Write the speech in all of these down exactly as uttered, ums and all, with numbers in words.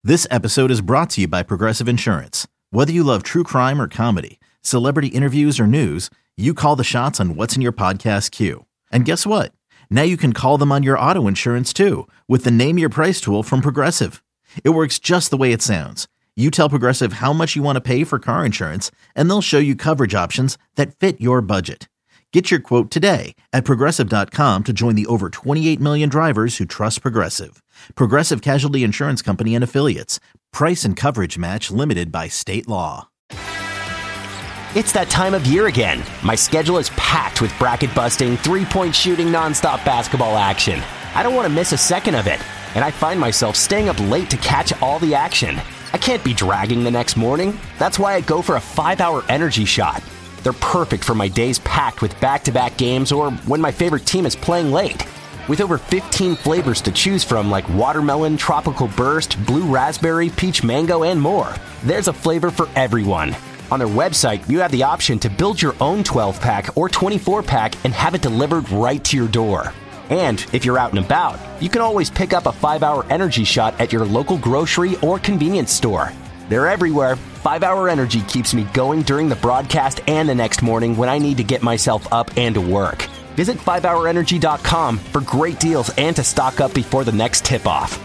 This episode is brought to you by Progressive Insurance. Whether you love true crime or comedy, celebrity interviews or news, you call the shots on what's in your podcast queue. And guess what? Now you can call them on your auto insurance too with the Name Your Price tool from Progressive. It works just the way it sounds. You tell Progressive how much you want to pay for car insurance, and they'll show you coverage options that fit your budget. Get your quote today at Progressive dot com to join the over twenty-eight million drivers who trust Progressive. Progressive Casualty Insurance Company and Affiliates. Price and coverage match limited by state law. It's that time of year again. My schedule is packed with bracket-busting, three-point shooting, nonstop basketball action. I don't want to miss a second of it, and I find myself staying up late to catch all the action. I can't be dragging the next morning. That's why I go for a five-hour energy shot. They're perfect for my days packed with back-to-back games or when my favorite team is playing late. With over fifteen flavors to choose from like watermelon, tropical burst, blue raspberry, peach mango, and more, there's a flavor for everyone. On their website, you have the option to build your own twelve-pack or twenty-four-pack and have it delivered right to your door. And if you're out and about, you can always pick up a five-hour energy shot at your local grocery or convenience store. They're everywhere. five-hour Energy keeps me going during the broadcast and the next morning when I need to get myself up and to work. Visit five hour energy dot com for great deals and to stock up before the next tip-off.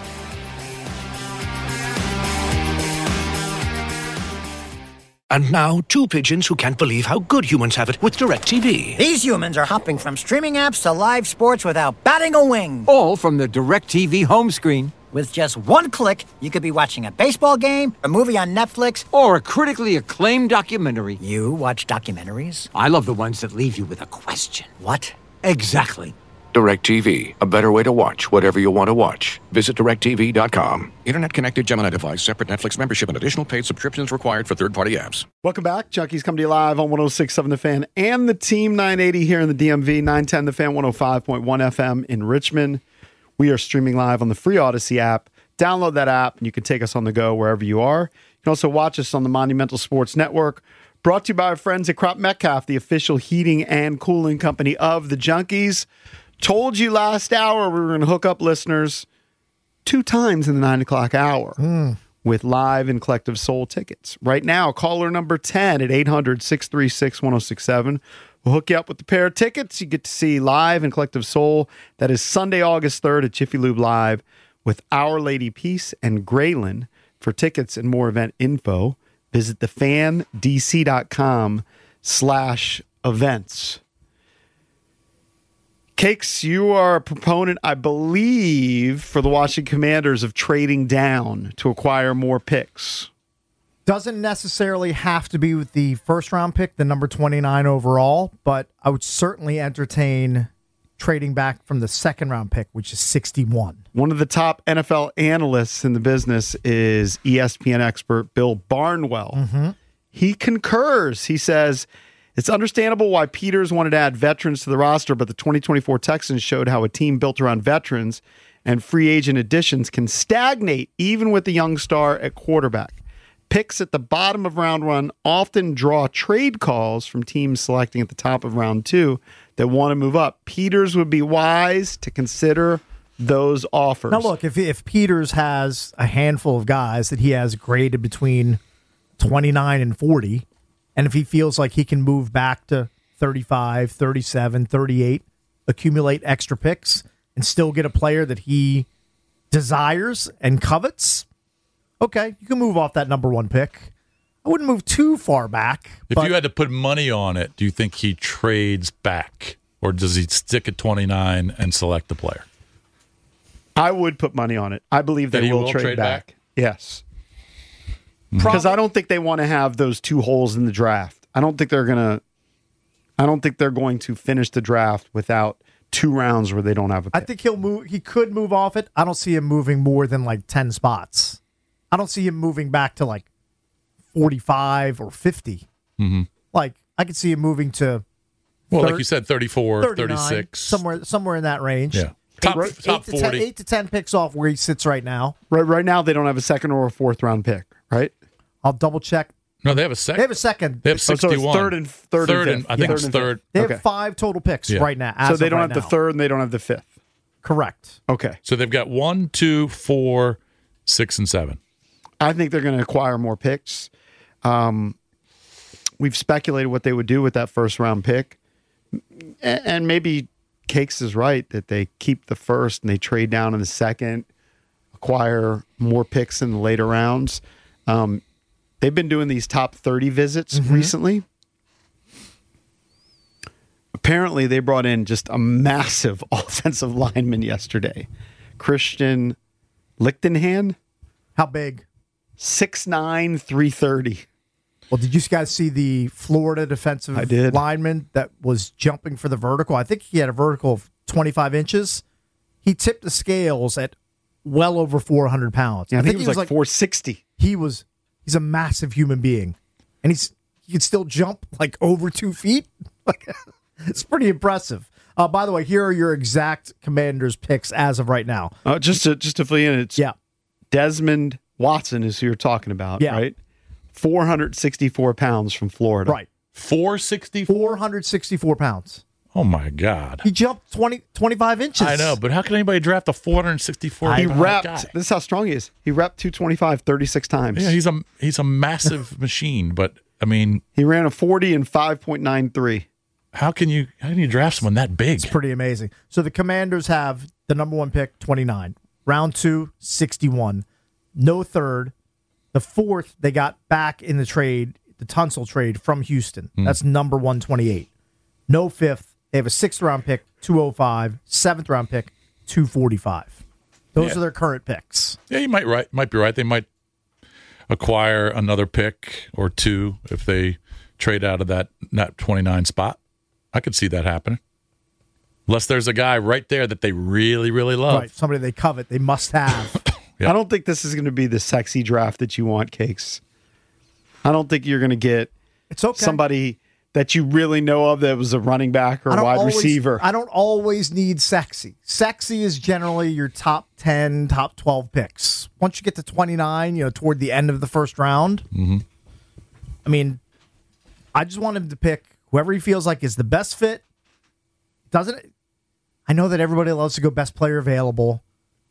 And now, two pigeons who can't believe how good humans have it with DirecTV. These humans are hopping from streaming apps to live sports without batting a wing. All from the DirecTV home screen. With just one click, you could be watching a baseball game, a movie on Netflix, or a critically acclaimed documentary. You watch documentaries? I love the ones that leave you with a question. What? Exactly. DirecTV, a better way to watch whatever you want to watch. Visit direct T V dot com. Internet-connected Gemini device, separate Netflix membership, and additional paid subscriptions required for third-party apps. Welcome back. Junkies come to you live on one oh six point seven The Fan and the Team nine eighty here in the D M V, nine ten The Fan, one oh five point one F M in Richmond. We are streaming live on the free Odyssey app. Download that app, and you can take us on the go wherever you are. You can also watch us on the Monumental Sports Network. Brought to you by our friends at Crop Metcalf, the official heating and cooling company of the Junkies. Told you last hour we were going to hook up listeners two times in the nine o'clock hour mm. with live and Collective Soul tickets. Right now, caller number ten at eight hundred, six three six, one oh six seven. We'll hook you up with the pair of tickets. You get to see live and Collective Soul. That is Sunday, August third at Jiffy Lube Live with Our Lady Peace and Graylin. For tickets and more event info, visit the fan d c dot com slash events. Cakes, you are a proponent, I believe, for the Washington Commanders of trading down to acquire more picks. Doesn't necessarily have to be with the first round pick, the number twenty-nine overall, but I would certainly entertain trading back from the second round pick, which is sixty-one. One of the top N F L analysts in the business is E S P N expert Bill Barnwell. Mm-hmm. He concurs. He says, it's understandable why Peters wanted to add veterans to the roster, but the twenty twenty-four Texans showed how a team built around veterans and free agent additions can stagnate even with the young star at quarterback. Picks at the bottom of round one often draw trade calls from teams selecting at the top of round two that want to move up. Peters would be wise to consider those offers. Now, look, if if Peters has a handful of guys that he has graded between twenty-nine and forty, and if he feels like he can move back to thirty-five, thirty-seven, thirty-eight, accumulate extra picks, and still get a player that he desires and covets, okay, you can move off that number one pick. I wouldn't move too far back. If you had to put money on it, do you think he trades back? Or does he stick at twenty-nine and select the player? I would put money on it. I believe they will, will trade, trade back. back. Yes. Because I don't think they want to have those two holes in the draft. I don't think they're going to I don't think they're going to finish the draft without two rounds where they don't have a pick. I think he'll move he could move off it. I don't see him moving more than like ten spots. I don't see him moving back to like forty-five or fifty. Mm-hmm. Like, I could see him moving to Well, thirty, like you said, thirty-four, thirty-six. Somewhere somewhere in that range. Yeah. Top, eight, top eight forty. To ten, eight to ten picks off where he sits right now. Right, right now, they don't have a second or a fourth round pick, right? I'll double check. No, they have a second. They have a second. They have sixty-one. Oh, so it's third and third, third and and, fifth. I think yeah. it's third. They okay. have five total picks yeah. right now. As so they of don't right have now. the third and they don't have the fifth. Correct. Okay. So they've got one, two, four, six, and seven. I think they're going to acquire more picks. Um, we've speculated what they would do with that first round pick. And, and maybe Cakes is right that they keep the first and they trade down in the second, acquire more picks in the later rounds. Um, they've been doing these top thirty visits mm-hmm. recently. Apparently, they brought in just a massive offensive lineman yesterday. Christian Lichtenhan. How big? six nine, three thirty. Well, did you guys see the Florida defensive I did. lineman that was jumping for the vertical? I think he had a vertical of twenty-five inches. He tipped the scales at well over four hundred pounds. Yeah, I, I think, think he was, was like four sixty. He was, he's a massive human being. And he's he could still jump like over two feet. It's pretty impressive. Uh, by the way, here are your exact Commanders picks as of right now. Uh, just to just to fill you in, it's yeah. Desmond Watson is who you're talking about, yeah. right? four hundred sixty-four pounds from Florida. Right. four sixty-four? four hundred sixty-four pounds. Oh, my God. He jumped twenty, twenty-five inches. I know, but how can anybody draft a four hundred sixty-four He pound repped, guy? this is how strong he is. He repped two twenty-five thirty-six times. Yeah, he's a, he's a massive machine, but, I mean. He ran a forty and five point nine three. How can you how can you draft someone that big? It's pretty amazing. So the Commanders have the number one pick, twenty-nine. Round two, sixty-one. No third. The fourth, they got back in the trade, the Tunsil trade from Houston. Mm. That's number one twenty-eight. No fifth. They have a sixth-round pick, two oh five. Seventh-round pick, two forty-five. Those yeah. are their current picks. Yeah, you might right might be right. They might acquire another pick or two if they trade out of that, that twenty-nine spot. I could see that happening. Unless there's a guy right there that they really, really love. Right, somebody they covet, they must have. Yep. I don't think this is going to be the sexy draft that you want, Cakes. I don't think you're going to get it's okay. somebody that you really know of that was a running back or a wide always, receiver. I don't always need sexy. Sexy is generally your top ten, top twelve picks. Once you get to twenty-nine, you know, toward the end of the first round, mm-hmm. I mean, I just want him to pick whoever he feels like is the best fit. Doesn't it? I know that everybody loves to go best player available.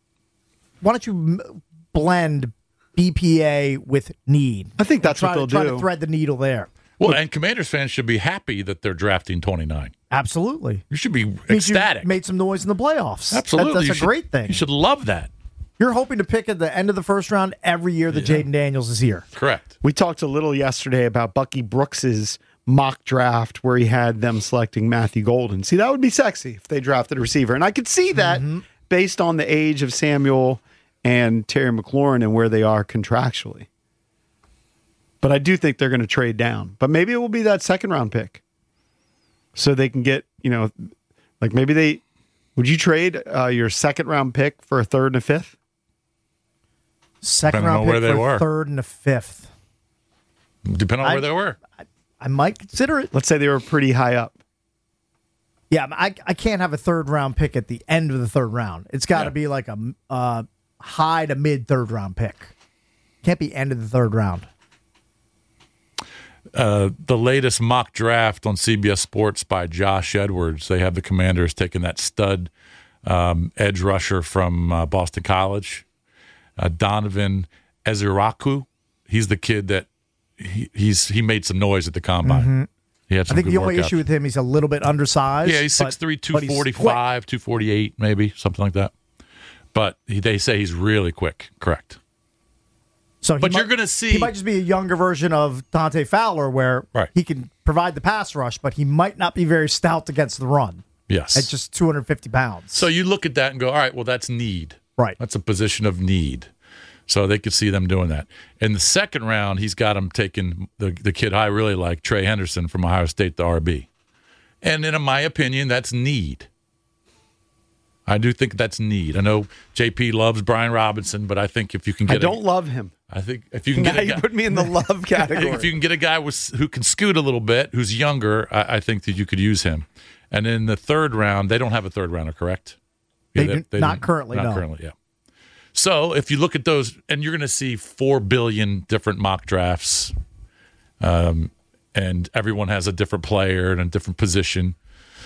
Why don't you m- blend B P A with need? I think that's try, what they'll try do. Try to thread the needle there. Well, and Commanders fans should be happy that they're drafting twenty-nine. Absolutely. You should be Means ecstatic. You made some noise in the playoffs. Absolutely. That, that's you a should, great thing. You should love that. You're hoping to pick at the end of the first round every year that yeah. Jaden Daniels is here. Correct. We talked a little yesterday about Bucky Brooks's mock draft where he had them selecting Matthew Golden. See, that would be sexy if they drafted a receiver. And I could see that mm-hmm. based on the age of Samuel and Terry McLaurin and where they are contractually. But I do think they're going to trade down. But maybe it will be that second round pick. So they can get, you know, like maybe they, would you trade uh, your second round pick for a third and a fifth? Second round pick for a third and a fifth. Depending on I, where they were. I, I might consider it. Let's say they were pretty high up. Yeah, I I can't have a third round pick at the end of the third round. It's got to yeah. be like a uh, high to mid third round pick. Can't be end of the third round. Uh, the latest mock draft on C B S Sports by Josh Edwards. They have the Commanders taking that stud um, edge rusher from uh, Boston College, uh, Donovan Eziraku. He's the kid that he, he's he made some noise at the combine. Mm-hmm. He had some I think good the only workouts. issue with him, he's a little bit undersized. Yeah, he's six three, two forty-five, two forty-eight, maybe, something like that. But he, they say he's really quick, correct. So But might, you're going to see... He might just be a younger version of Dante Fowler where right. he can provide the pass rush, but he might not be very stout against the run. Yes. At just two hundred fifty pounds. So you look at that and go, all right, well, that's need. Right. That's a position of need. So they could see them doing that. In the second round, he's got him taking the, the kid I really like, Trey Henderson from Ohio State, the R B. And in my opinion, that's need. I do think that's need. I know J P loves Brian Robinson, but I think if you can get I don't a, love him. I think if you can now get a you guy, put me in the love category. If you can get a guy with, who can scoot a little bit, who's younger, I, I think that you could use him. And in the third round, they don't have a third rounder, correct? They, yeah, they, they, they not currently, Not no. currently, yeah. So if you look at those, and you're going to see four billion different mock drafts, um, and everyone has a different player and a different position,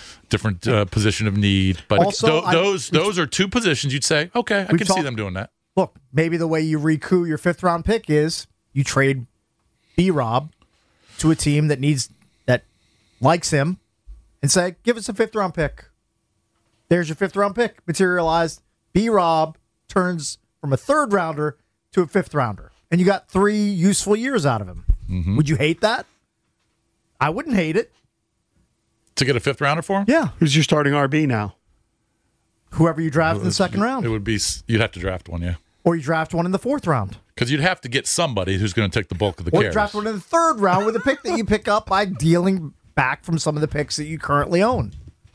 different uh, position of need. But Also, th- I- those those are two positions you'd say, okay, I can talk- see them doing that. look, maybe the way you recoup your fifth round pick is you trade B-Rob to a team that needs that likes him and say, give us a fifth round pick. There's your fifth round pick materialized. B-Rob turns from a third rounder to a fifth rounder, and you got three useful years out of him. Mm-hmm. Would you hate that? I wouldn't hate it. To get a fifth rounder for him? Yeah. Who's your starting R B now? Whoever you draft in the second round. It would be, you'd have to draft one, yeah. Or you draft one in the fourth round. Because you'd have to get somebody who's going to take the bulk of the Or carries. you draft one in the third round with a pick that you pick up by dealing back from some of the picks that you currently own.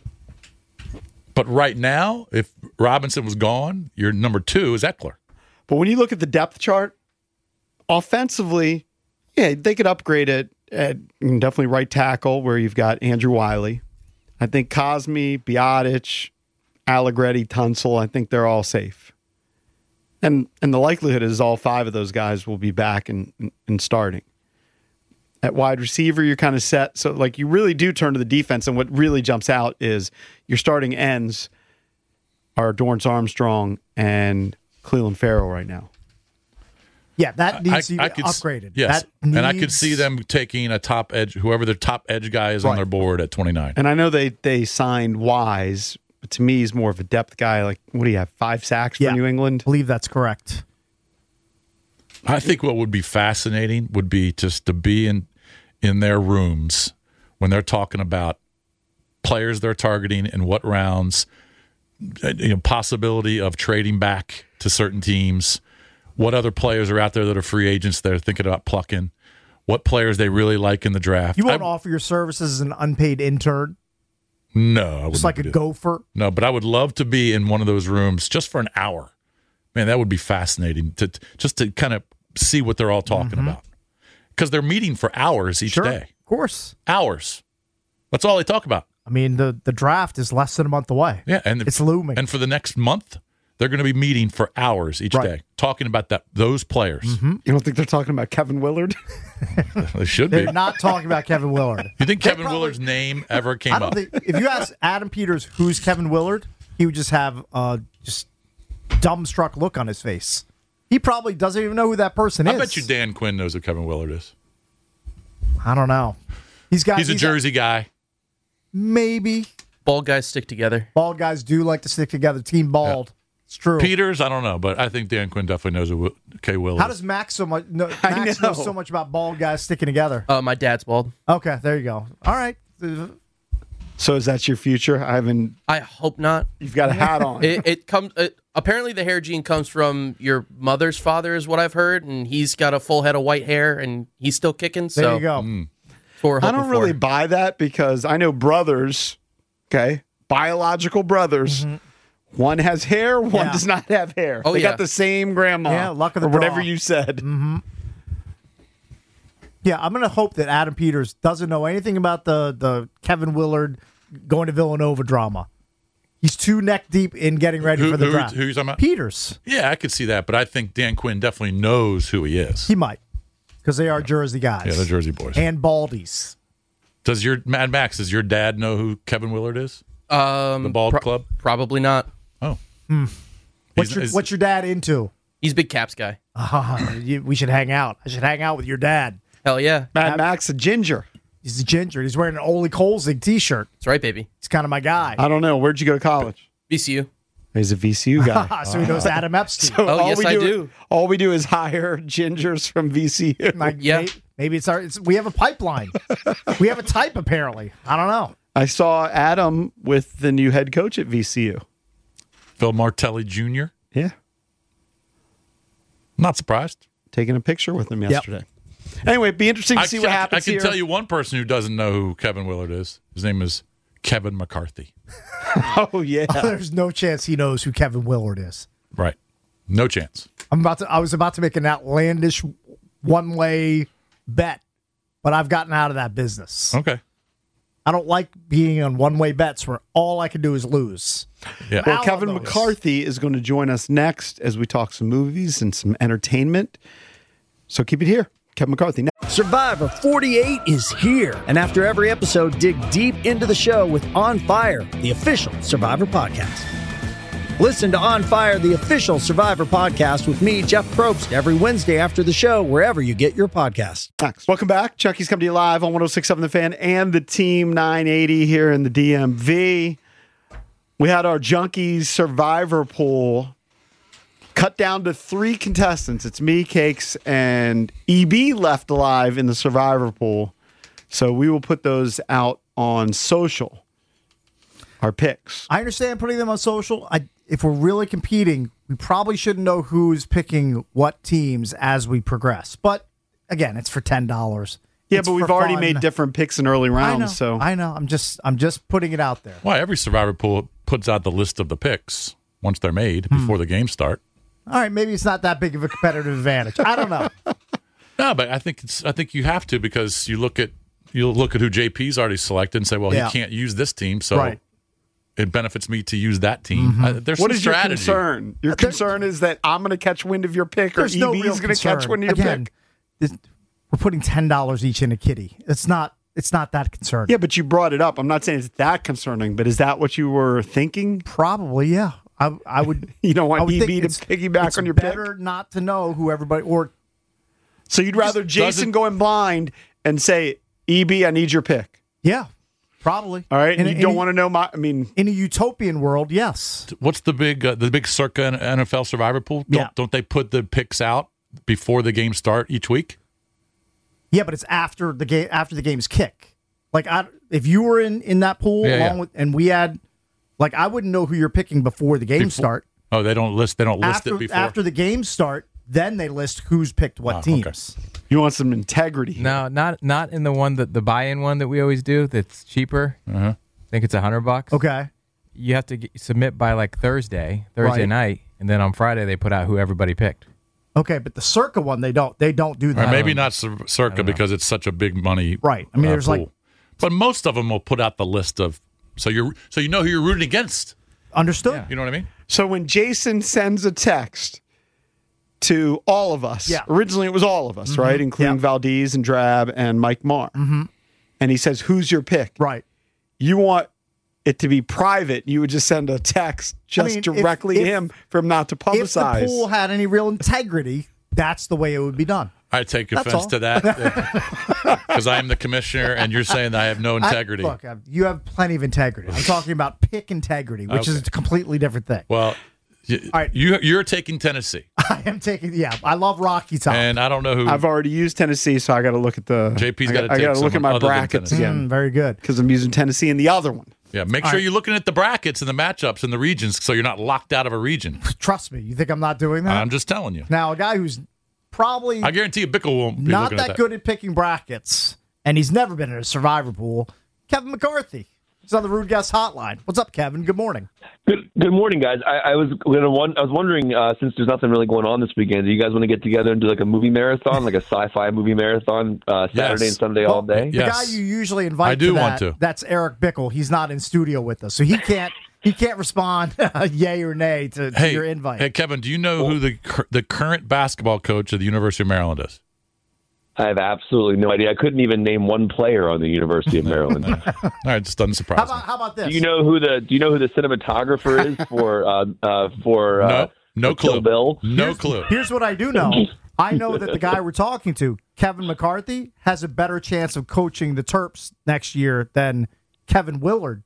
But right now, if Robinson was gone, your number two is Eckler. But when you look at the depth chart, offensively, yeah, they could upgrade it at definitely right tackle where you've got Andrew Wiley. I think Cosme, Biotic, Allegretti, Tunsil, I think they're all safe. And and the likelihood is all five of those guys will be back and, and starting. At wide receiver, you're kind of set. So, like, you really do turn to the defense. And what really jumps out is your starting ends are Dorrance Armstrong and Cleveland Farrell right now. Yeah, that needs to be I, I could, upgraded. Yes, that needs... and I could see them taking a top edge, whoever their top edge guy is right. on their board at twenty-nine. And I know they they signed Wise, but to me, he's more of a depth guy. Like, what do you have, five sacks for yeah, New England? I believe that's correct. I think what would be fascinating would be just to be in in their rooms when they're talking about players they're targeting and what rounds, you know, possibility of trading back to certain teams, what other players are out there that are free agents they're thinking about plucking, what players they really like in the draft. You won't I, offer your services as an unpaid intern? No. I Just like a do. gopher? No, but I would love to be in one of those rooms just for an hour. Man, that would be fascinating to just to kind of see what they're all talking mm-hmm. about. Because they're meeting for hours each sure, day. Of course. Hours. That's all they talk about. I mean, the, the draft is less than a month away. Yeah, and it's looming. And for the next month, they're going to be meeting for hours each right. day, talking about that those players. Mm-hmm. You don't think they're talking about Kevin Willard? They should They're be. not talking about Kevin Willard. You think They Kevin probably, Willard's name ever came I don't up? think, if you ask Adam Peters who's Kevin Willard, he would just have uh, just dumbstruck look on his face. He probably doesn't even know who that person I is. bet you Dan Quinn knows who Kevin Willard is. I don't know. He's got. He's a Jersey guy. Maybe. Bald guys stick together. Bald guys do like to stick together. Team bald. Yeah. It's true. Peters, I don't know, but I think Dan Quinn definitely knows who K. Will is. How does Max so much? No, Max know. knows so much about bald guys sticking together. Uh, my dad's bald. Okay, there you go. All right. So is that your future? I haven't. I hope not. You've got a hat on. It, it comes. It, apparently, the hair gene comes from your mother's father, is what I've heard, and he's got a full head of white hair, and he's still kicking. There so you go. Mm. I don't really buy that because I know brothers, okay, biological brothers. Mm-hmm. One has hair, one yeah. does not have hair. Oh, they yeah. got the same grandma. Yeah, luck of the or whatever draw. you said. Mm-hmm. Yeah, I'm going to hope that Adam Peters doesn't know anything about the, the Kevin Willard going to Villanova drama. He's too neck deep in getting ready who, for the who, draft. Who are you talking about? Peters. Yeah, I could see that, but I think Dan Quinn definitely knows who he is. He might, because they are Jersey guys. Yeah, they're Jersey boys. And Baldies. Does your Mad Max? Does your dad know who Kevin Willard is? Um, the Bald pro- Club? Probably not. Oh, hmm. what's He's- your is- What's your dad into? He's a big Caps guy. Uh, you, we should hang out. I should hang out with your dad. Hell yeah. Mad Max, a ginger. He's a ginger. He's wearing an Ole Kolzig t-shirt. That's right, baby. He's kind of my guy. I don't know. Where'd you go to college? V C U. He's a V C U guy. So he knows Adam Epstein. So Oh, all yes, we I do, do. All we do is hire gingers from V C U. Like, Yeah. may- Maybe it's our. It's, we have a pipeline. We have a type apparently. I don't know. I saw Adam with the new head coach at V C U. Phil Martelli Junior Yeah, Not surprised. taking a picture with him yesterday. Anyway, it'd be interesting to I see can, what I- happens I can here. tell you one person who doesn't know who Kevin Willard is. His name is Kevin McCarthy. Oh yeah, There's no chance he knows who Kevin Willard is. Right. No chance. I'm about to. I was about to make an outlandish one-way bet, but I've gotten out of that business. Okay. I don't like being on one-way bets where all I can do is lose. Yeah. Well, Out Kevin on those. McCarthy is going to join us next as we talk some movies and some entertainment. So keep it here. Kevin McCarthy. Survivor forty-eight is here. And after every episode, dig deep into the show with On Fire, the official Survivor podcast. Listen to On Fire, the official Survivor podcast with me, Jeff Probst, every Wednesday after the show, wherever you get your podcasts. Thanks. Welcome back. Chucky's coming to you live on one oh six point seven The Fan and the Team nine eighty here in the D M V. We had our Junkies Survivor pool cut down to three contestants. It's me, Cakes, and E B left alive in the Survivor pool. So we will put those out on social, our picks. I understand putting them on social. I, if we're really competing, we probably shouldn't know who's picking what teams as we progress. But again, it's for ten dollars. Yeah, it's but we've already made different picks in early rounds. I know, so I know. I'm just I'm just putting it out there. Why every Survivor pool puts out the list of the picks once they're made hmm. before the games start. All right, maybe it's not that big of a competitive advantage. I don't know. No, but I think it's I think you have to, because you look at you look at who J P's already selected and say, well, yeah. he can't use this team, so right. it benefits me to use that team. Mm-hmm. Uh, there's what some is strategy. your concern? Your There, concern is that I'm going to catch wind of your pick, or E B's no going to catch wind of your Again, pick. This, we're putting ten dollars each in a kitty. It's not. It's not that concerning. Yeah, but you brought it up. I'm not saying it's that concerning, but is that what you were thinking? Probably, yeah. I, I would. You don't want E B to it's, piggyback it's on your better pick? not to know who everybody or. So you'd rather Jason go in blind and say, E B, I need your pick. Yeah, probably. All right, and in, you don't in, want to know my. I mean, in a utopian world, yes. What's the big uh, the big Circa N F L Survivor pool? Don't, Yeah. don't they put the picks out before the games start each week? Yeah, but it's after the game. After the games kick. Like, I, if you were in, in that pool Yeah, along yeah. with, and we had, like, I wouldn't know who you're picking before the games Before- start. Oh, they don't list. They don't list After it before. after the games start, then they list who's picked what Oh, okay. teams. you want some integrity. Here. No, not not in the one that the buy-in one that we always do. That's cheaper. Uh-huh. I think it's a hundred bucks. Okay. You have to get, submit by like Thursday, Thursday Right. night, and then on Friday they put out who everybody picked. Okay, but the Circa one, they don't. They don't do that. Or maybe not Cir- Circa because it's such a big money. Right. I mean, uh, there's pool. like- but most of them will put out the list of so you're so you know who you're rooting against. Understood. You know what I mean? So when Jason sends a text to all of us, Yeah. originally it was all of us, Mm-hmm. right, including Yeah. Valdez and Drab and Mike Marr, Mm-hmm. and he says, "Who's your pick?" Right. You want it to be private. You would just send a text just I mean, if- directly to if- him for him not to If publicize. the pool had any real integrity, that's the way it would be done. I take That's offense all. to that because I am the commissioner, and you're saying that I have no integrity. I, look, uh, you have plenty of integrity. I'm talking about pick integrity, which is Okay. a completely different thing. Well, you, All right. you you're taking Tennessee, I am taking. Yeah, I love Rocky Top. and I don't know who. I've already used Tennessee, so I got to look at the. J P's I gotta got take to look at someone my other than brackets Tennessee. again Mm, very good. because I'm using Tennessee and the other one. yeah, make All sure right. you're looking at the brackets and the matchups and the regions, so you're not locked out of a region. Trust me. You think I'm not doing that? I'm just telling you. now, a guy who's probably I guarantee you, Bickle won't be not looking that, at that. good at picking brackets, and he's never been in a Survivor pool. Kevin McCarthy. He's on the Rude Guest Hotline. What's up, Kevin? Good morning. Good, good morning, guys. I, I was gonna one, I was wondering, uh, since there's nothing really going on this weekend, do you guys want to get together and do like a movie marathon, like a sci-fi movie marathon, uh, Saturday Yes. and Sunday all day? The Yes. guy you usually invite I do to that, want to. that's Eric Bickle. He's not in studio with us, so he can't he can't respond yay or nay to, to Hey, your invite. hey, Kevin, do you know who the cur- the current basketball coach of the University of Maryland is? I have absolutely no idea. I couldn't even name one player on the University of Maryland. All right, it just doesn't surprise how about how about this? Do you know who the Do you know who the cinematographer is for uh, uh, for uh, No, no for Kill clue. Bill? No here's, clue. Here's what I do know. I know that the guy we're talking to, Kevin McCarthy, has a better chance of coaching the Terps next year than Kevin Willard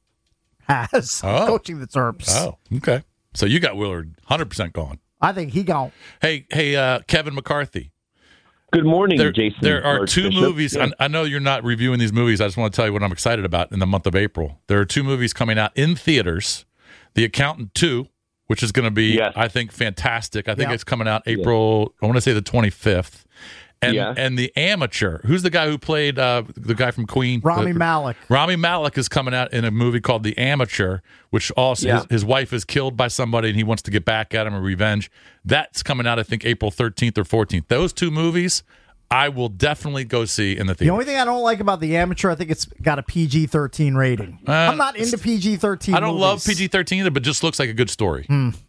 has Oh. coaching the Terps. Oh, okay. So you got Willard one hundred percent gone. I think he gone. Hey, hey, uh, Kevin McCarthy. Good morning, There, Jason. there are George two Bishop. movies. Yeah. I, I know you're not reviewing these movies. I just want to tell you what I'm excited about in the month of April. There are two movies coming out in theaters. The Accountant two, which is going to be, Yes. I think, fantastic. I think Yeah. it's coming out April, I want to say the twenty-fifth. And, Yeah. and The Amateur. Who's the guy who played uh, the guy from Queen? Rami The- Malek. Rami Malek is coming out in a movie called The Amateur, which also Yeah. his, his wife is killed by somebody and he wants to get back at him and revenge. That's coming out, I think, April thirteenth or fourteenth. Those two movies, I will definitely go see in the The theater. only thing I don't like about The Amateur, I think it's got a P G thirteen rating. Uh, I'm not into P G thirteen. I don't love movies. P G thirteen either, but just looks like a good story.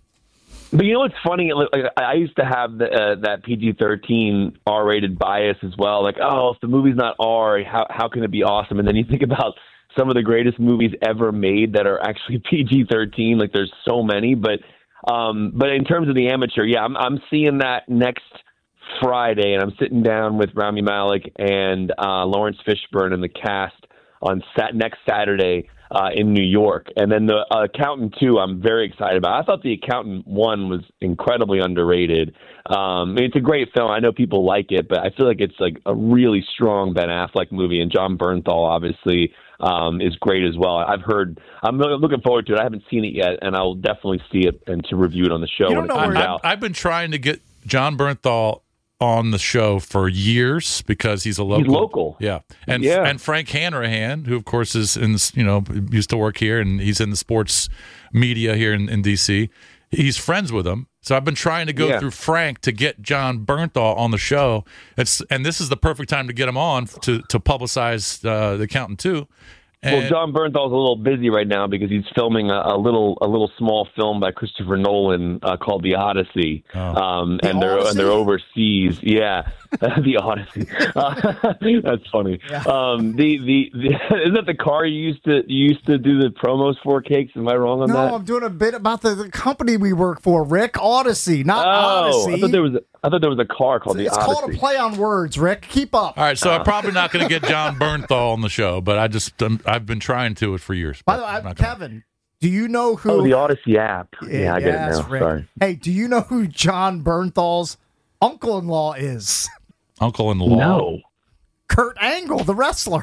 But you know what's funny? Like, I used to have the, uh, that P G thirteen R-rated bias as well. Like, oh, if the movie's not R, how how can it be awesome? And then you think about some of the greatest movies ever made that are actually P G thirteen. Like, there's so many. But Um, but in terms of the amateur, yeah, I'm, I'm seeing that next Friday, and I'm sitting down with Rami Malek and uh, Lawrence Fishburne and the cast on sat- next Saturday uh, in New York. And then the uh, Accountant two, I'm very excited about. I thought The Accountant one was incredibly underrated. Um, I mean, it's a great film. I know people like it, but I feel like it's like a really strong Ben Affleck movie, and John Bernthal obviously um, is great as well. I've heard. I'm really looking forward to it. I haven't seen it yet, and I'll definitely see it and to review it on the show when it comes out. I've been trying to get John Bernthal on the show for years because he's a local. He's local. Yeah. And Yeah. and Frank Hanrahan, who of course is in, you know, used to work here and he's in the sports media here in, in D C. He's friends with him. So I've been trying to go Yeah. through Frank to get John Bernthal on the show. It's and this is the perfect time to get him on to to publicize uh, The Accountant two. Well, And- John Bernthal's a little busy right now because he's filming a, a little a little small film by Christopher Nolan uh, called The Odyssey, Oh. um, The and they're Odyssey? and they're overseas. Yeah, The Odyssey. Uh, that's funny. Um, the, the the isn't that the car you used to you used to do the promos for, Cakes? Am I wrong on No, that? I'm doing a bit about the, the company we work for, Rick. Odyssey, not oh, Odyssey. I thought there was a, I thought there was a car called it's The Odyssey. called a play on words, Rick. Keep up. All right, so I'm probably not going to get John Bernthal on the show, but I just um, I've been trying to it for years. By the but way, I'm not gonna. Kevin, do you know who? Oh, the Odyssey app. Yeah, I get Yes, it now. Rick. Sorry. Hey, do you know who John Bernthal's uncle-in-law is? Uncle-in-law. No. Kurt Angle, the wrestler.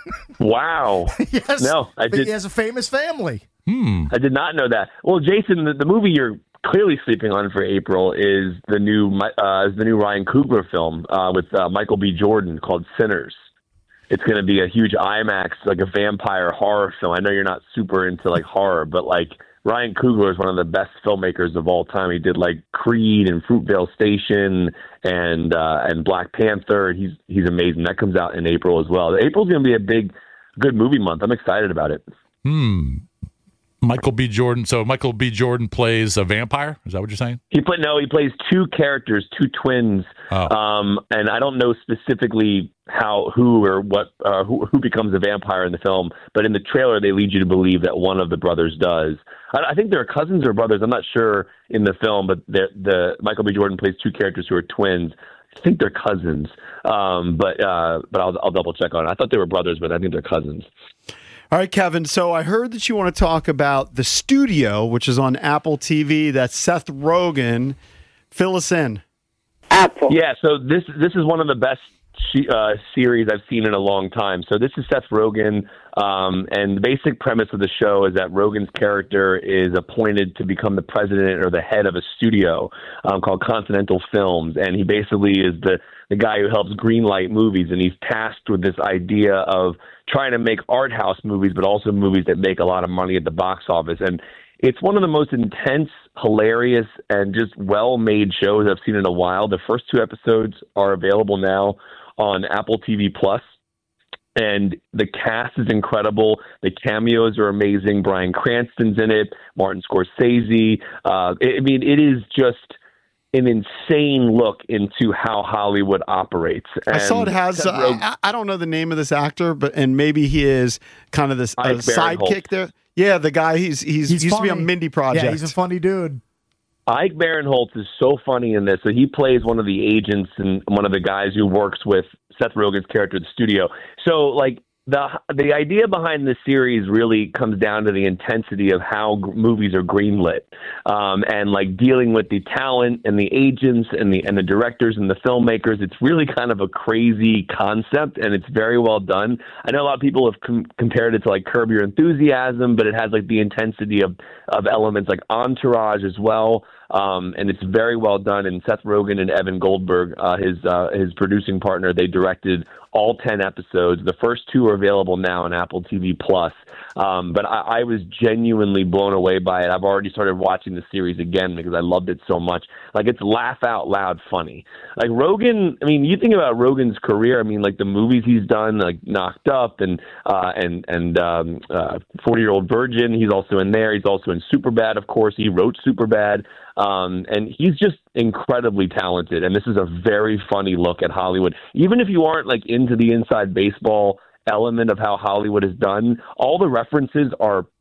Wow. yes. No, I but He did. has a famous family. Hmm. I did not know that. Well, Jason, the, the movie you're clearly sleeping on for April is the new uh, is the new Ryan Coogler film uh, with uh, Michael B. Jordan called Sinners. It's going to be a huge IMAX, like a vampire horror film. I know you're not super into like horror, but like Ryan Coogler is one of the best filmmakers of all time. He did like Creed and Fruitvale Station and uh, and Black Panther. He's he's amazing. That comes out in April as well. April's going to be a big, good movie month. I'm excited about it. Hmm. Michael B. Jordan. So Michael B. Jordan plays a vampire. Is that what you're saying? He play no. He plays two characters, two twins, Oh. um, and I don't know specifically how, who, or what, uh, who, who becomes a vampire in the film. But in the trailer, they lead you to believe that one of the brothers does. I, I think they're cousins or brothers. I'm not sure in the film, but the, the Michael B. Jordan plays two characters who are twins. I think they're cousins, um, but uh, but I'll, I'll double check on it. I thought they were brothers, but I think they're cousins. All right, Kevin. So I heard that you want to talk about The Studio, which is on Apple T V. That's Seth Rogen. Fill us in. Apple. Yeah, so this this is one of the best uh, series I've seen in a long time. So this is Seth Rogen, um, and the basic premise of the show is that Rogen's character is appointed to become the president or the head of a studio um, called Continental Films, and he basically is the the guy who helps greenlight movies, and he's tasked with this idea of trying to make art house movies, but also movies that make a lot of money at the box office. And it's one of the most intense, hilarious, and just well-made shows I've seen in a while. The first two episodes are available now on Apple T V Plus, and the cast is incredible. The cameos are amazing. Bryan Cranston's in it, Martin Scorsese. Uh, I mean, it is just an insane look into how Hollywood operates. I saw it And has. Seth Uh, Rogen- I, I don't know the name of this actor, but and maybe he is kind of this uh, Ike Barinholtz. sidekick there. Yeah, the guy. He's he's, He's used to be funny. on Mindy Project. Yeah, he's a funny dude. Ike Barinholtz is so funny in this. So he plays one of the agents and one of the guys who works with Seth Rogen's character at the studio. So like the the idea behind this series really comes down to the intensity of how g- movies are greenlit, um, and like dealing with the talent and the agents and the and the directors and the filmmakers. It's really kind of a crazy concept, and it's very well done. I know a lot of people have com- compared it to like Curb Your Enthusiasm, but it has like the intensity of of elements like Entourage as well. Um, and it's very well done. And Seth Rogen and Evan Goldberg, uh, his uh, his producing partner, they directed all ten episodes. The first two are available now on Apple T V Plus. Um, but I, I was genuinely blown away by it. I've already started watching the series again because I loved it so much. Like, it's laugh out loud funny. Like Rogen, I mean, you think about Rogen's career. I mean, like the movies he's done, like Knocked Up and uh, and and um, uh, forty Year Old Virgin. He's also in there. He's also in Superbad, of course. He wrote Superbad. Um, and he's just incredibly talented. And this is a very funny look at Hollywood. Even if you aren't like into the inside baseball element of how Hollywood is done, all the references are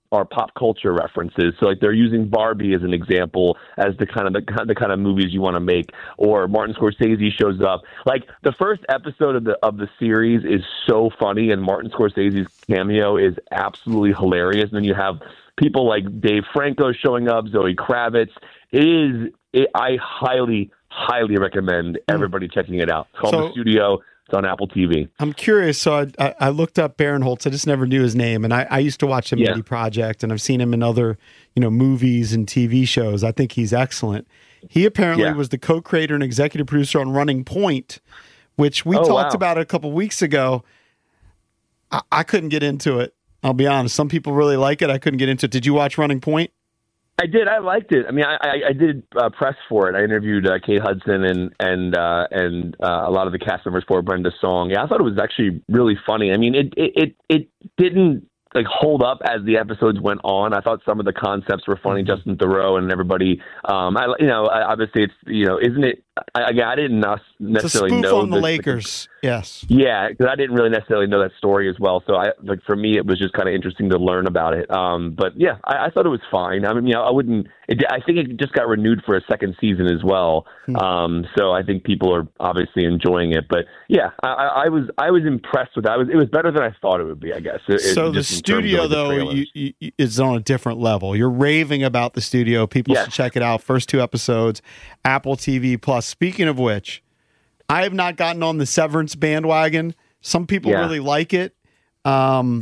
are pop culture references. So like they're using Barbie as an example as the kind of the, the kind of movies you want to make, or Martin Scorsese shows up. Like the first episode of the of the series is so funny, and Martin Scorsese's cameo is absolutely hilarious. And then you have people like Dave Franco showing up, Zoe Kravitz. It is it, I highly highly recommend everybody checking it out. It's called So- The Studio. It's on Apple T V. I'm curious. So I, I, I looked up Barinholtz. I just never knew his name, and I, I used to watch him in Yeah. Indie Project, and I've seen him in other, you know, movies and T V shows. I think he's excellent. He apparently Yeah. was the co-creator and executive producer on Running Point, which we Oh, talked wow. about a couple weeks ago. I, I couldn't get into it. I'll be honest. Some people really like it. I couldn't get into it. Did you watch Running Point? I did. I liked it. I mean, I, I, I did uh, press for it. I interviewed uh, Kate Hudson and and uh, and uh, a lot of the cast members for Brenda Song. Yeah, I thought it was actually really funny. I mean, it it it, it didn't like hold up as the episodes went on. I thought some of the concepts were funny. Justin Theroux and everybody. Um, I you know I, obviously it's you know isn't it? I, I didn't It's a necessarily spoof know on the the- Lakers. Yes. Yeah, because I didn't really necessarily know that story as well. So I like for me, it was just kind of interesting to learn about it. Um, but yeah, I, I thought it was fine. I mean, you know, I wouldn't. It, I think it just got renewed for a second season as well. Um, so I think people are obviously enjoying it. But yeah, I, I I was I was impressed with that. I was, it was better than I thought it would be. I guess. It, it- So the just in terms of, studio, like, the though, trailers. you, you, is on a different level. You're raving about the studio. People Yes. should check it out. First two episodes, Apple T V Plus. Speaking of which, I have not gotten on the Severance bandwagon. Some people Yeah. really like it. Um,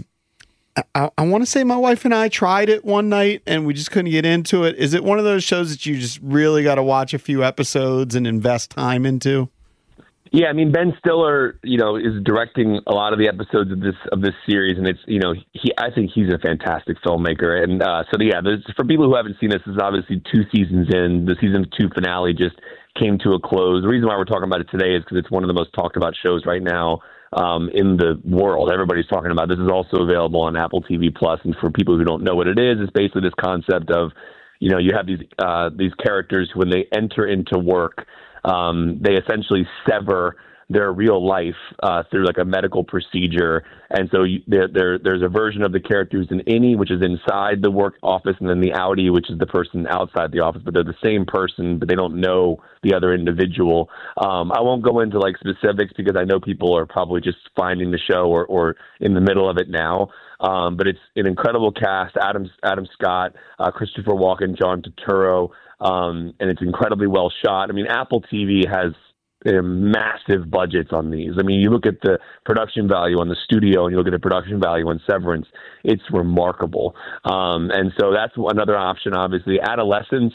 I, I want to say my wife and I tried it one night and we just couldn't get into it. Is it one of those shows that you just really got to watch a few episodes and invest time into? Yeah, I mean Ben Stiller, you know, is directing a lot of the episodes of this of this series, and it's you know he I think he's a fantastic filmmaker, and uh, so yeah, there's, for people who haven't seen this, this is obviously two seasons in. The season two finale just came to a close. The reason why we're talking about it today is because it's one of the most talked about shows right now um, in the world. Everybody's talking about it. This is also available on Apple T V Plus, and for people who don't know what it is, it's basically this concept of you know you have these uh, these characters who, when they enter into work. Um, they essentially sever their real life uh, through like a medical procedure. And so you, there, there, there's a version of the character who's an innie, which is inside the work office, and then the outie, which is the person outside the office, but they're the same person, but they don't know the other individual. Um, I won't go into like specifics because I know people are probably just finding the show or, or in the middle of it now. Um, but it's an incredible cast: Adam Adam Scott, uh, Christopher Walken, John Turturro, um, and it's incredibly well shot. I mean, Apple T V has uh, massive budgets on these. I mean, you look at the production value on the studio, and you look at the production value on Severance. It's remarkable. Um, and so that's another option. Obviously, Adolescence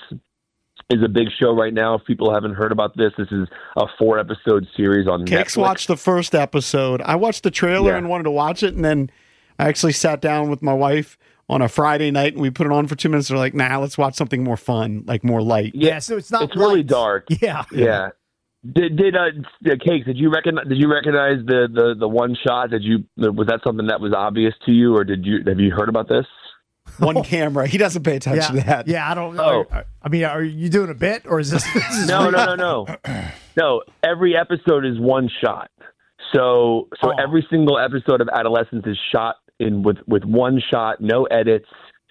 is a big show right now. If people haven't heard about this, this is a four episode series on Cakes Netflix. watched the first episode. I watched the trailer Yeah. and wanted to watch it, and then I actually sat down with my wife on a Friday night and we put it on for two minutes. They're like, nah, let's watch something more fun, like more light. Yeah, so it's not It's really light. dark. Yeah. Yeah. Did did uh, Cakes? Did you recognize? Did you recognize the, the, the one shot? Did you was that something that was obvious to you, or did you have you heard about this? One camera. He doesn't pay attention Yeah, to that. yeah, I don't know. Oh. I mean, are you doing a bit or is this? this is No, real? no, no, no, no. Every episode is one shot. So so Oh. every single episode of Adolescence is shot in with with one shot, no edits.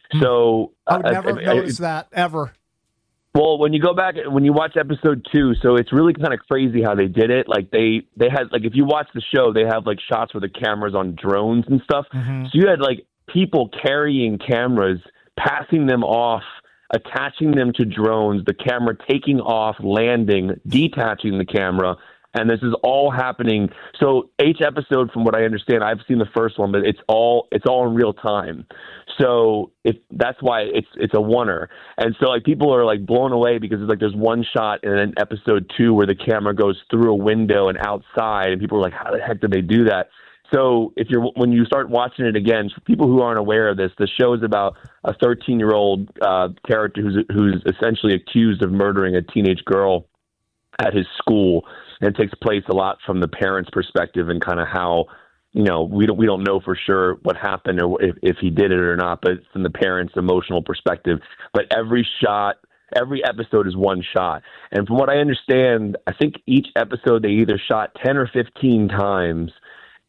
So I would uh, never uh, have noticed that ever. Well, when you go back, when you watch episode two, so it's really kind of crazy how they did it. Like they, they had like if you watch the show, they have like shots where the camera's on drones and stuff. Mm-hmm. So you had like people carrying cameras, passing them off, attaching them to drones, the camera taking off, landing, detaching the camera. And this is all happening. So each episode, from what I understand, I've seen the first one, but it's all it's all in real time. So if that's why it's it's a oneer. And so like people are like blown away because it's like there's one shot in an episode two where the camera goes through a window and outside, and people are like, how the heck did they do that? So if you're when you start watching it again, for people who aren't aware of this, the show is about a thirteen-year-old uh, character who's who's essentially accused of murdering a teenage girl at his school. And it takes place a lot from the parents' perspective and kind of how, you know, we don't we don't know for sure what happened or if, if he did it or not, but from the parents' emotional perspective. But every shot, every episode is one shot. And from what I understand, I think each episode they either shot ten or fifteen times.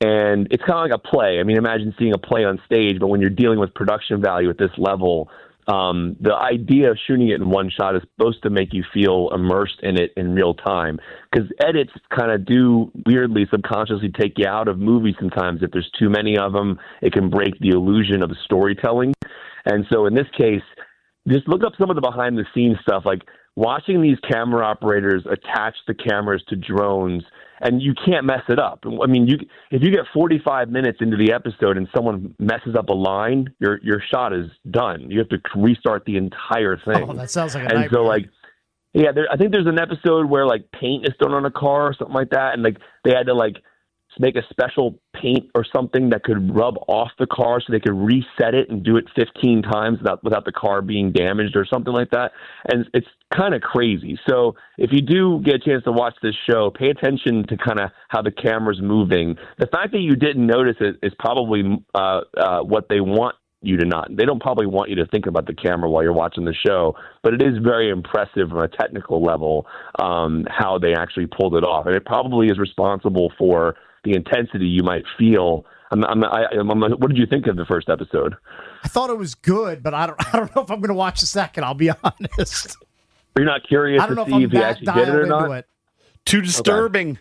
And it's kind of like a play. I mean, imagine seeing a play on stage, but when you're dealing with production value at this level, um, the idea of shooting it in one shot is supposed to make you feel immersed in it in real time. Because edits kind of do weirdly subconsciously take you out of movies sometimes. If there's too many of them, it can break the illusion of storytelling. And so in this case, just look up some of the behind the scenes stuff, like watching these camera operators attach the cameras to drones, and you can't mess it up. I mean, you if you get forty-five minutes into the episode and someone messes up a line, your your shot is done. You have to restart the entire thing. Oh, that sounds like a and nightmare. so like, yeah, there, I think there's an episode where like paint is thrown on a car or something like that, and like they had to like make a special paint or something that could rub off the car so they could reset it and do it fifteen times without, without the car being damaged or something like that. And it's kind of crazy. So if you do get a chance to watch this show, pay attention to kind of how the camera's moving. The fact that you didn't notice it is probably uh, uh, what they want you to not. They don't probably want you to think about the camera while you're watching the show, but it is very impressive from a technical level um, how they actually pulled it off. And it probably is responsible for the intensity you might feel. I'm, I'm, I, I'm, what did you think of the first episode? I thought it was good, but I don't. I don't know if I'm going to watch the second. I'll be honest. Are you not curious I don't to know see if, I'm if he that actually did it or dialed into not? it. Too disturbing.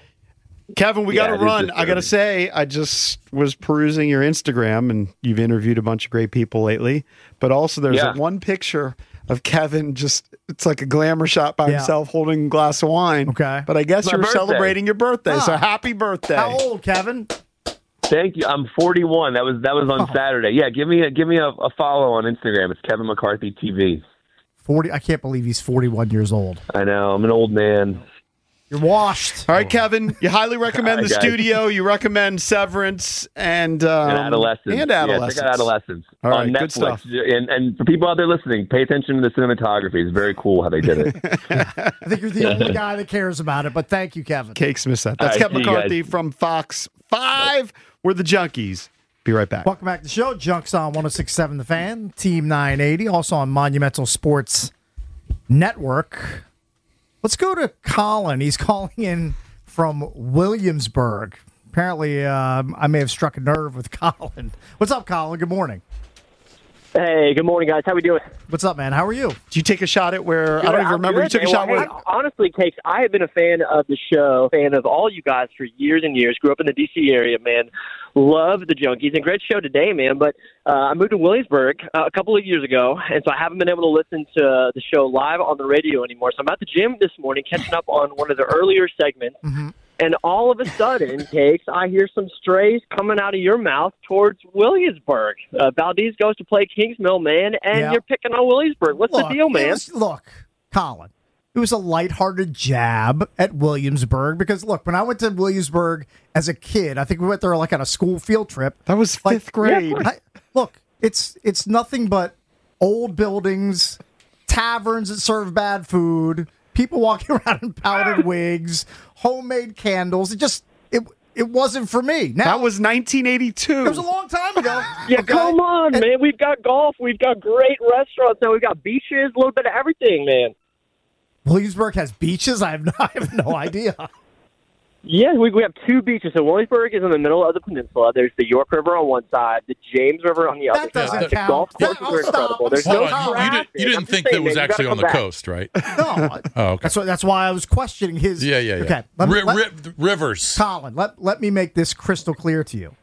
Kevin, we Yeah, got it to is run. I disturbing. got to say, I just was perusing your Instagram, and you've interviewed a bunch of great people lately. But also, there's Yeah. a one picture of Kevin just, it's like a glamour shot by Yeah. himself holding a glass of wine. Okay. But I guess My you're birthday. celebrating your birthday. So Ah. happy birthday. How old, Kevin? Thank you. I'm forty-one. That was that was on Oh. Saturday. Yeah, give me a give me a, a follow on Instagram. It's Kevin McCarthy T V. Forty. I can't believe he's forty-one years old. I know. I'm an old man. You're washed. All right, Kevin, you highly recommend All the right, guys. studio. You recommend Severance and, um, And Adolescence. And Yeah, Adolescence. check out Adolescence All right, on good Netflix. stuff. And and for people out there listening, pay attention to the cinematography. It's very cool how they did it. I think you're the only guy that cares about it. But thank you, Kevin. Cakes miss that. That's All right, Kevin see you McCarthy guys. from Fox five. We're the Junkies. Be right back. Welcome back to the show. Junks on one oh six point seven The Fan, Team nine eighty, also on Monumental Sports Network. Let's go to Colin. He's calling in from Williamsburg. Apparently, um, I may have struck a nerve with Colin. What's up, Colin? Good morning. Hey, good morning, guys. How we doing? What's up, man? How are you? Did you take a shot at where, I don't even I'm remember, you good, took a man. shot Well, where, hey, honestly, Cakes, I have been a fan of the show, fan of all you guys for years and years. Grew up in the D C area, man. Love the Junkies. And great show today, man. But uh, I moved to Williamsburg uh, a couple of years ago, and so I haven't been able to listen to the show live on the radio anymore. So I'm at the gym this morning catching up on one of the earlier segments. Mm-hmm. And all of a sudden, Cakes, I hear some strays coming out of your mouth towards Williamsburg. Uh, Valdez goes to play Kingsmill, man, and Yeah. you're picking on Williamsburg. What's Look, the deal, it man? was- look, Colin, it was a lighthearted jab at Williamsburg because, look, when I went to Williamsburg as a kid, I think we went there like on a school field trip. that was fifth grade. I, look, it's it's nothing but old buildings, taverns that serve bad food, people walking around in powdered wigs, homemade candles. It just it it wasn't for me. Now That was nineteen eighty-two. it was a long time ago. Yeah, okay? come on, And- man. We've got golf. We've got great restaurants now. We've got beaches, a little bit of everything, man. Williamsburg has beaches. I have no, I have no idea. Yeah, we, we have two beaches. So Williamsburg is in the middle of the peninsula. There's the York River on one side, the James River on the other That doesn't side. The count. golf That- courses I'll are stop. incredible. There's Hold no on. You, you traffic. didn't, you I'm didn't just think saying, that was man, you actually gotta on the come back. coast, right? No, Oh, okay. that's what, that's why I was questioning his. Yeah, yeah, yeah. Okay, let me- Ri- let- ri- rivers. Colin, let let me make this crystal clear to you.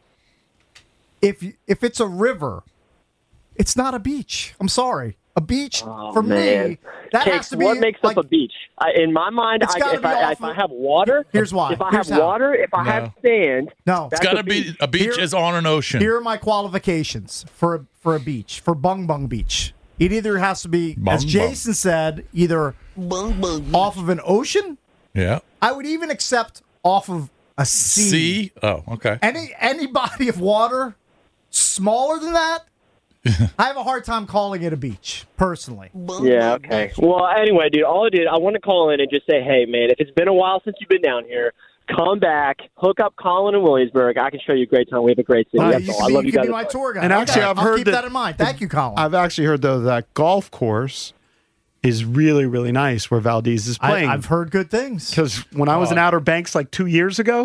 If you, if it's a river, it's not a beach. I'm sorry. A beach Oh, for man. me that Cakes, has to be what makes like, up a beach? I, in my mind, It's I, gotta if, be I, off if I of- have water, Here's why. if I Here's have how. water, if I No. have sand, No. It's that's got to a be beach. a beach Here- is on an ocean. Here are my qualifications for a, for a beach for Bung Bung Beach. It either has to be, Bung as Bung. Jason said, either off of an ocean. yeah. I would even accept off of a sea. Sea. Oh, okay. Any any body of water smaller than that, I have a hard time calling it a beach, personally. Yeah, okay. Well, anyway, dude, all I did, I want to call in and just say, hey, man, if it's been a while since you've been down here, come back, hook up Colin in Williamsburg. I can show you a great time. We have a great city. Uh, That's you all. can I be, love you you can guys. be my tour guide. And actually, Okay, I've I'll heard keep that- that in mind. Thank you, Colin. I've actually heard, though, that golf course is really, really nice where Valdez is I, playing. I've heard good things. Because when I was in Oh. Outer Banks like two years ago,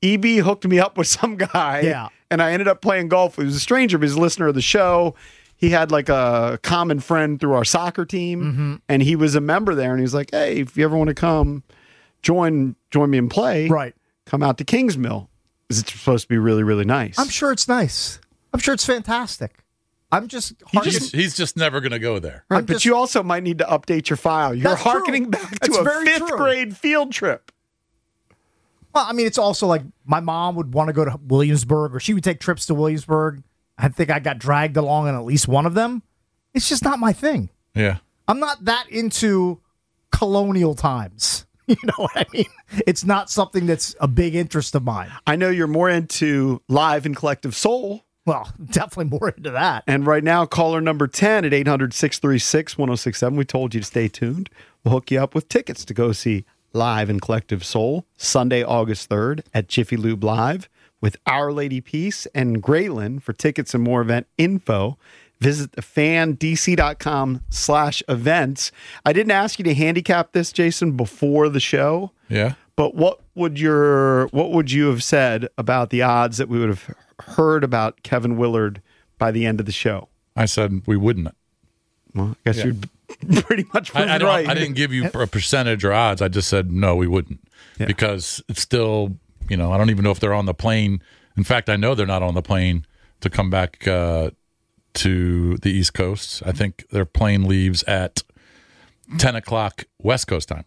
E B hooked me up with some guy. Yeah. And I ended up playing golf. He was a stranger, but he was a listener of the show. He had like a common friend through our soccer team, Mm-hmm. and he was a member there. And he was like, "Hey, if you ever want to come join join me and play, Right. come out to Kingsmill. It's supposed to be really, really nice." I'm sure it's nice. I'm sure it's fantastic. I'm just, He's, he's just never going to go there. Right, I'm but just- you also might need to update your file. You're That's true. hearkening back to That's a very fifth true. grade field trip. Well, I mean, it's also like my mom would want to go to Williamsburg, or she would take trips to Williamsburg. I think I got dragged along on at least one of them. It's just not my thing. Yeah. I'm not that into colonial times. You know what I mean? It's not something that's a big interest of mine. I know you're more into live and collective soul. Well, definitely more into that. And right now, caller number ten at eight hundred, six three six, one oh six seven. We told you to stay tuned. We'll hook you up with tickets to go see Live and Collective Soul Sunday, August third at Jiffy Lube Live with Our Lady Peace and Grayland. For tickets and more event info, visit the fan d c dot com slash events. I didn't ask you to handicap this, Jason, before the show. Yeah. But what would your what would you have said about the odds that we would have heard about Kevin Willard by the end of the show? I said we wouldn't. Well, I guess Yeah. you're pretty much I, I, don't, right. I didn't give you a percentage or odds. I just said no, we wouldn't, Yeah. because it's still, you know, I don't even know if they're on the plane. In fact, I know they're not on the plane to come back uh, to the East Coast. I think their plane leaves at ten o'clock West Coast time.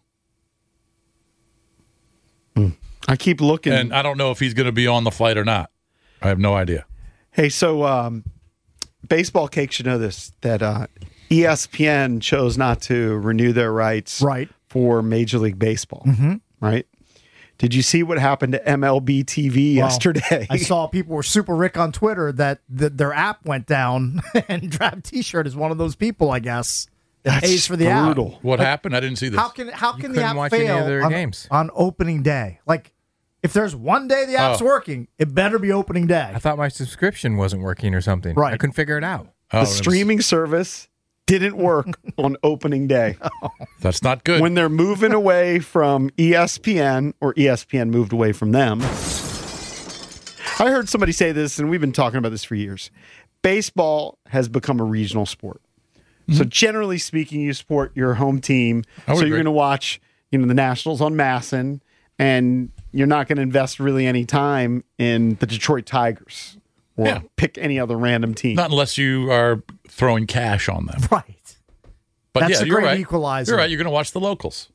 I keep looking. And I don't know if he's going to be on the flight or not. I have no idea. Hey, so um, baseball cake should know this, that uh, E S P N chose not to renew their rights Right. for Major League Baseball. Mm-hmm. Right? Did you see what happened to M L B T V Well, yesterday? I saw people were super Rick on Twitter that the, their app went down, and Drab T-shirt is one of those people, I guess. that That's pays for the brutal. app. What Like, happened? I didn't see this. How can how can the couldn't app watch any fail of their on, games. on opening day? Like, if there's one day the app's Oh. working, it better be opening day. I thought my subscription wasn't working or something. Right. I couldn't figure it out. Oh, it the was- streaming service didn't work on opening day. That's not good. When they're moving away from E S P N, or E S P N moved away from them. I heard somebody say this, and we've been talking about this for years. Baseball has become a regional sport. So generally speaking, you support your home team. I would So you're agree. going to watch, you know, the Nationals on Masson, and you're not going to invest really any time in the Detroit Tigers or Yeah. pick any other random team. Not unless you are throwing cash on them. Right. But That's yeah, a you're great right. equalizer. You're right. You're going to watch the locals.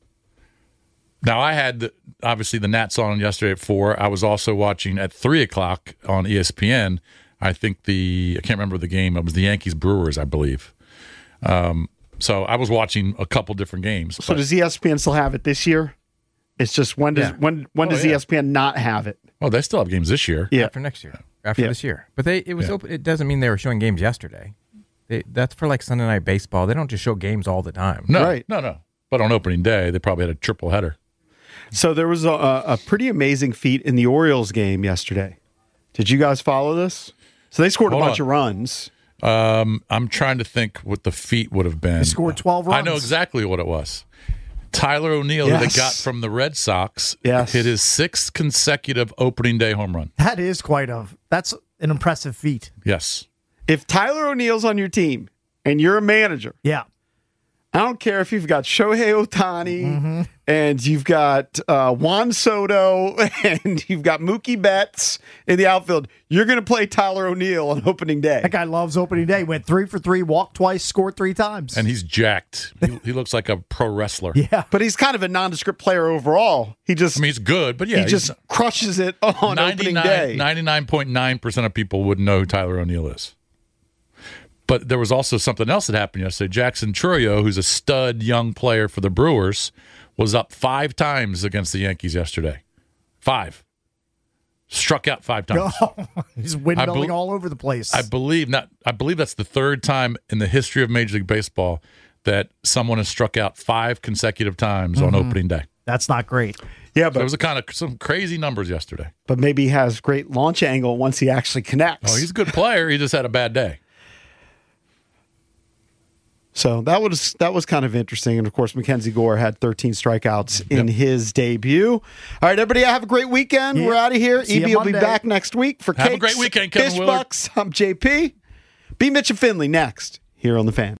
Now, I had the, obviously the Nats on yesterday at four. I was also watching at three o'clock on E S P N. I think the I can't remember the game. It was the Yankees Brewers, I believe. Um, so I was watching a couple different games. So but- does E S P N still have it this year? It's just when does Yeah. when when Oh, does yeah. E S P N not have it? well, they still have games this year. Yeah. After next year. After Yeah. this year. But they it was Yeah. open. It doesn't mean they were showing games yesterday. They, that's for like Sunday Night Baseball. They don't just show games all the time. No, Right. no, no. But on opening day, they probably had a triple header. So there was a, a pretty amazing feat in the Orioles game yesterday. Did you guys follow this? So they scored Hold a bunch on. of runs. Um, I'm trying to think what the feat would have been. They scored twelve I runs. know exactly what it was. Tyler O'Neill, who Yes. they got from the Red Sox, Yes. hit his sixth consecutive opening day home run. That is quite a that's an impressive feat. Yes. If Tyler O'Neill's on your team and you're a manager, Yeah. I don't care if you've got Shohei Ohtani Mm-hmm. and you've got uh, Juan Soto and you've got Mookie Betts in the outfield, you're going to play Tyler O'Neill on opening day. That guy loves opening day. Went three for three, walked twice, scored three times. And he's jacked. He, he looks like a pro wrestler. yeah. But he's kind of a nondescript player overall. He just I mean, he's good, but yeah, he just crushes it on opening day. ninety-nine point nine percent of people wouldn't know who Tyler O'Neill is. But there was also something else that happened yesterday. Jackson Chourio, who's a stud young player for the Brewers, was up five times against the Yankees yesterday. Five. Struck out five times. He's windmilling bel- all over the place. I believe not. I believe that's the third time in the history of Major League Baseball that someone has struck out five consecutive times on opening day. That's not great. Yeah, So but it was a kind of some crazy numbers yesterday. but maybe he has great launch angle once he actually connects. Oh, he's a good player. He just had a bad day. So that was that was kind of interesting. And, of course, Mackenzie Gore had thirteen strikeouts in yep. his debut. All right, everybody, have a great weekend. Yeah. We're out of here. See E B will be back next week for have Cakes, a great weekend, Kevin Fish Willard. Bucks. I'm J P. Be Mitch and Finley next here on The Fan.